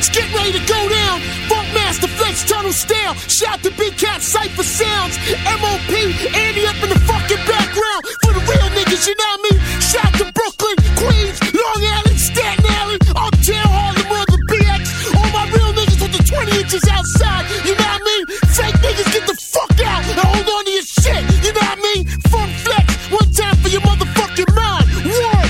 It's getting ready to go down. Funk Master Flex Tunnel Style. Shout to Big Cat Cypher Sounds. MOP, Andy up in the fucking background. For the real niggas, you know what I mean? Shout to Brooklyn, Queens, Long Island, Staten Island, Uptown, Harlem, Mother BX. All my real niggas with the 20 inches outside, you know what I mean? Fake niggas, get the fuck out and hold on to your shit, you know what I mean? Funk Flex, one time for your motherfucking mind. One.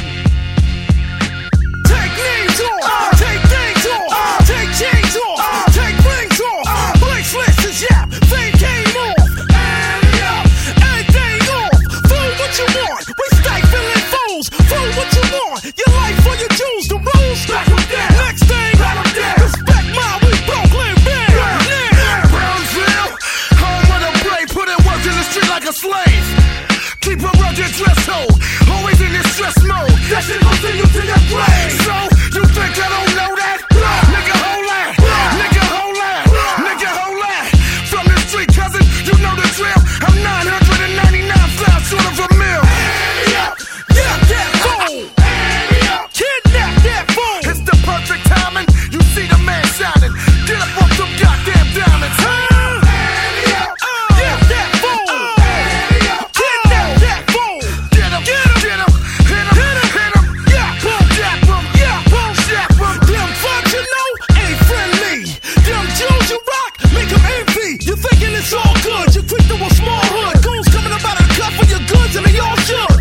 Take names off, take things off, take chains off, take rings off, bracelets, yeah, fame came off, everything off, fool what you want, we stifling fools, fool what you want, your life for your jewels, the rules, next thing, respect my, we Brooklyn, Brownsville, home of the brave, put in work in the street like a slave, keep a rugged dress code, always in this stress mode, that shit gon' send you to your grave, so, you think I don't know that? Nigga, hold that, nigga, hold that, nigga, hold that, from the street, cousin, you know the drill, I'm 999 fly short of a mill, yeah, that fool, kidnap that fool, it's the perfect timing, you see the man shining, get up off them goddamn diamonds, yeah, that fool, kidnap that fool, get him, hit him, yeah, boom, jack him, yeah, boom, jack him, them fucks you know ain't friendly, them Jews you rock, make them envy, you thinking it's all good, you quick to a small hood, goons coming up out of the cup for your goods and they all should,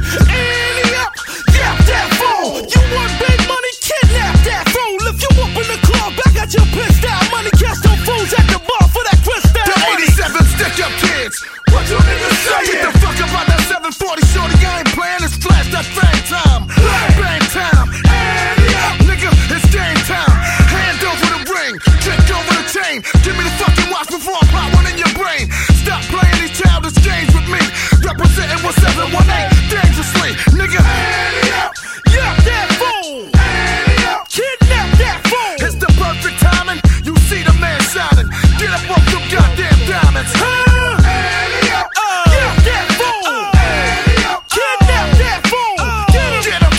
yeah, that fool, you want big money, kidnap that fool, if you up in the club, back at your pissed out money, catch them fools at the bar for that crystal money. The 87 stick up kids, what you niggas say? Get the fuck up out that 740, shorty, I ain't playing, it's flash, that bang time, bang time, nigga, it's game time, hand over the ring, kick over the chain, give me the fucking watch before I pop one in your brain, stop playing these childish games with me, representing 1718, dangerously, nigga, yeah, that fool, kidnap that fool, it's the perfect timing, you see the man shining, get up off them goddamn diamonds, yeah, that fool, kidnap that fool, get him,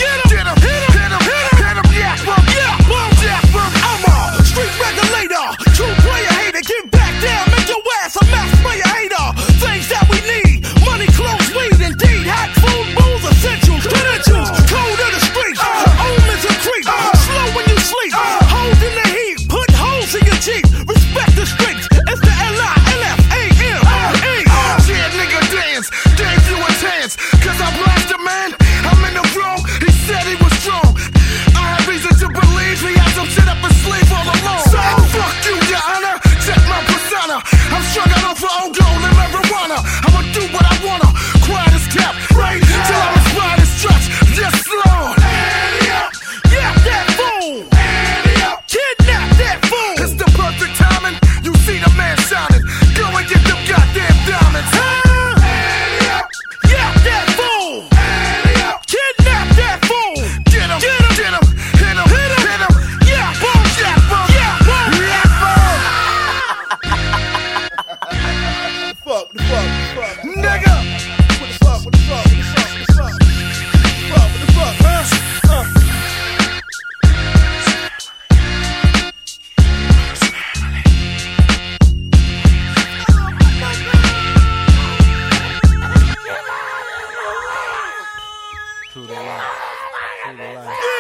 yeah, boom, I'm a street regulator, true player hater, get back down, make your ass a mass player hater, things that we need, money, clothes, weed, indeed, hot food, booze, essentials, credentials, code of the streets, omens of creep, slow when you sleep, hold in the heat, put holes in your Jeep, respect the streets, it's the LILFAME, yeah, nigga dance, gave you a chance, cause I blast a man, I'm in the room, he said he was strong, I have reason to believe he had some shit up his sleeve all along, so fuck you, your honor, check my persona, I'm struggling off for old gold and marijuana, I'ma do what I wanna, quiet as kept, right, till I'm inspired and stretched, yes Lord, yeah, that fool, kidnap that fool, it's the perfect timing, you see the man shining, go and get them goddamn diamonds, yeah, that fool, kidnap that fool, get him, hit him, yeah, boom, yeah, boom, Fuck, nigga, what the fuck, huh? True to life.